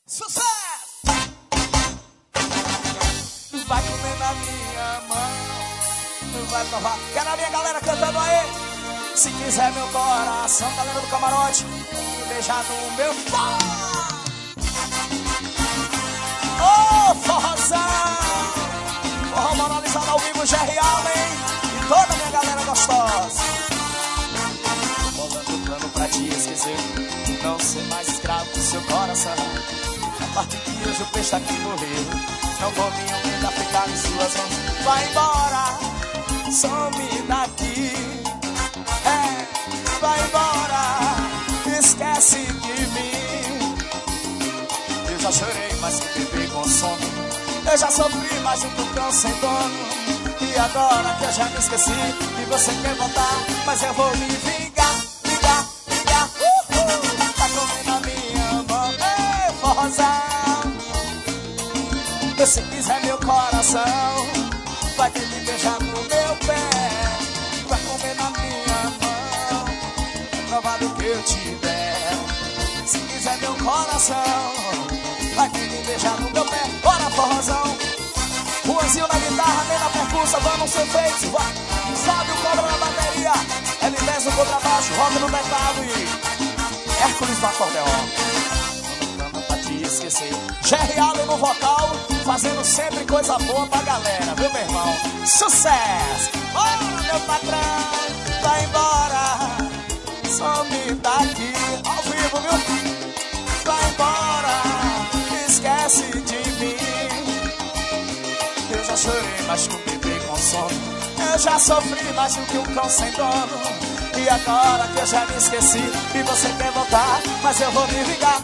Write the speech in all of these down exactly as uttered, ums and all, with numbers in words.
Sucesso! Vai comer na minha mão, vai provar. Quero a minha galera cantando aí. Se quiser meu coração, galera do camarote, me beijar no meu forró. Ô, oh, forrozão! Forró moralizado ao vivo, Jerry Allen e toda a minha galera gostosa. Tô bolando plano pra te esquecer, não ser mais escravo do seu coração. A partir de hoje o peixe tá aqui morreu, não vou me ainda ficar em suas mãos. Vai embora, some daqui. É, vai embora, esquece de mim. Eu já chorei mais que bebê com sono, eu já sofri mais do que um cão sem dono. E agora que eu já me esqueci e você quer voltar, mas eu vou me vingar, vingar, vingar. Uhul, tá comendo a minha mão, ei, forrozão. Se quiser meu coração, vai ter que beijar no meu pé, vai comer na minha mão, provar do que eu tiver. Se quiser meu coração, vai ter que beijar no meu pé. Bora, forrozão. Juanzinho na guitarra, nem na percussa, vamos ser feitos. Vai, Fábio cobra na bateria, L dez no contrabaixo, rock no teclado e Hércules no acordeon. Esquecer. Jerry Allen no vocal, fazendo sempre coisa boa pra galera, viu, meu irmão? Sucesso! Oh, meu patrão, vai embora, some daqui, ao vivo, viu? Vai embora, esquece de mim. Eu já chorei mais que um bebê com sono, eu já sofri mais do que um cão sem dono. E agora que eu já me esqueci e você quer voltar, mas eu vou me vingar.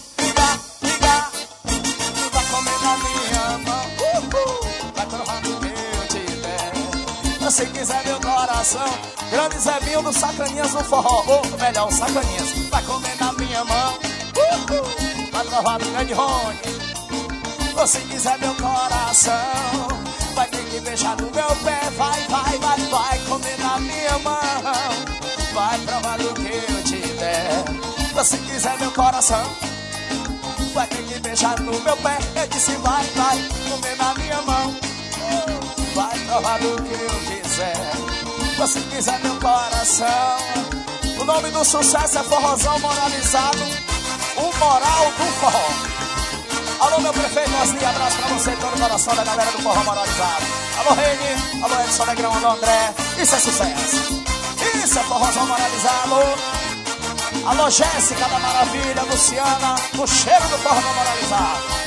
Se quiser meu coração, grande Zevinho do Sacaninhas no forró, ou melhor, o Sacaninhas, vai comer na minha mão, uh-huh, vai provar do grande Rony. Ou se quiser meu coração, vai ter que beijar no meu pé, vai, vai, vai, vai comer na minha mão, vai provar do que eu te der. Ou se quiser meu coração, vai ter que beijar no meu pé, eu disse vai, vai comer na minha mão, vai provar do que eu quiser. Se quiser meu coração. O nome do sucesso é Forrozão Moralizado, o moral do forró. Alô, meu prefeito Osni, abraço pra você, todo o coração da galera do Forró Moralizado. Alô, Reine, alô, Edson Negrão, alô, André. Isso é sucesso, isso é Forrozão Moralizado. Alô, Jéssica da Maravilha, Luciana, o cheiro do Forró Moralizado.